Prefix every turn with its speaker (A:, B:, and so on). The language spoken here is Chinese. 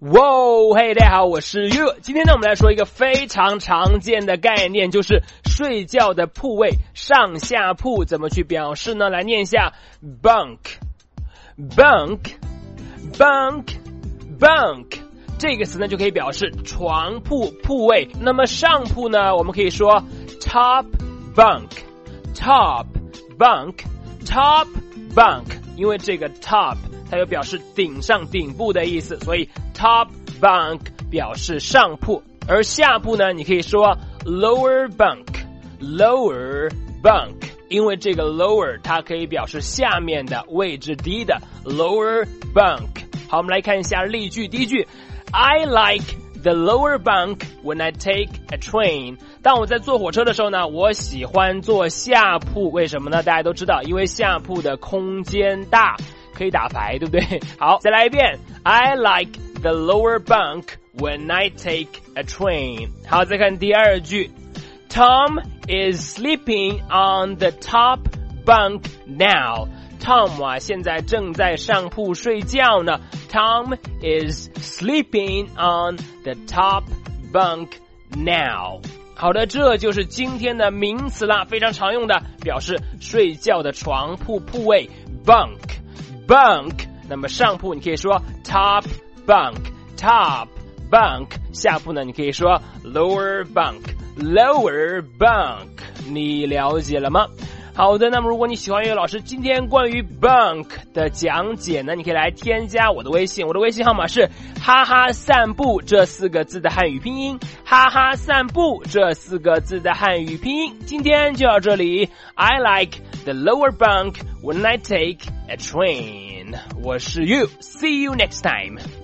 A: 哇，嘿，大家好，我是 You。今天呢，我们来说一个非常常见的概念，就是睡觉的铺位，上下铺怎么去表示呢？来念一下 bunk。这个词呢就可以表示床铺铺位。那么上铺呢，我们可以说 top bunk， 因为这个 top 它有表示顶上顶部的意思，所以 top bunk 表示上铺。而下铺呢，你可以说 lower bunk， 因为这个 lower 它可以表示下面的位置低的 lower bunk。好，我们来看一下例句。第一句 I like the lower bunk when I take a train。 当我在坐火车的时候呢，我喜欢坐下铺。为什么呢？大家都知道，因为下铺的空间大，可以打牌，对不对？好，再来一遍 I like the lower bunk when I take a train。 好，再看第二句 Tom is sleeping on the top bunk now。 Tom 啊，现在正在上铺睡觉呢。 Tom is sleeping on the top bunk now。 好的，这就是今天的名词啦，非常常用的表示睡觉的床铺铺位 bunk。那么上铺你可以说 top bunk， 下铺呢你可以说 lower bunk。 你了解了吗？好的，那么如果你喜欢岳老师今天关于 bunk 的讲解呢，你可以来添加我的微信，我的微信号码是哈哈散步这4个字的汉语拼音，哈哈散步这4个字的汉语拼音。今天就到这里。 I like the lower bunk when I take a train。 我是 You， see you next time。